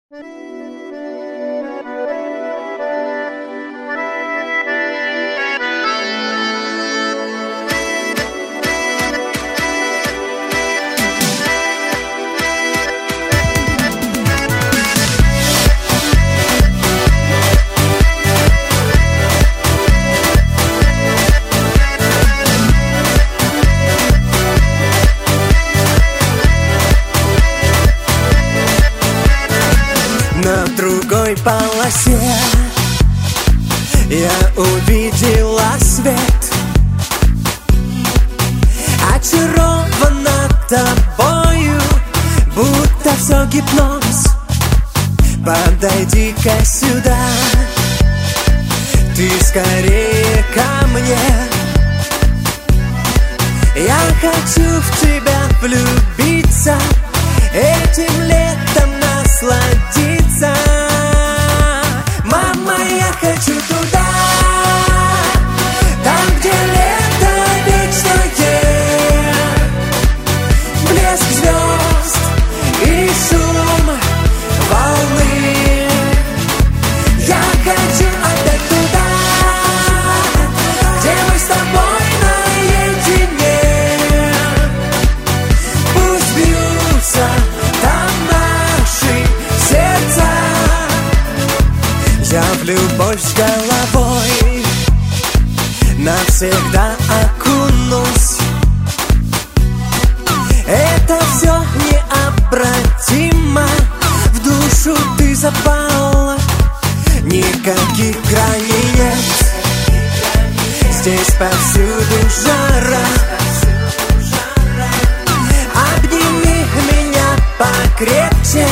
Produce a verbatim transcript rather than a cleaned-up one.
На другой полосе я увидела свет, очарована тобою, будто все гипноз. Подойди-ка сюда, ты скорее ко мне. Я хочу в тебя влюбиться, этим летом насладиться. Мама, я хочу туда, там, где лето вечное, блеск звезд и шум волны. Я хочу опять туда, где мы с тобой наедине. Пусть бьются там наши сердца. Я в любовь с головой навсегда окунусь. Это все необратимо, в душу ты запала. Никаких граней нет, здесь повсюду жара. Обними меня покрепче,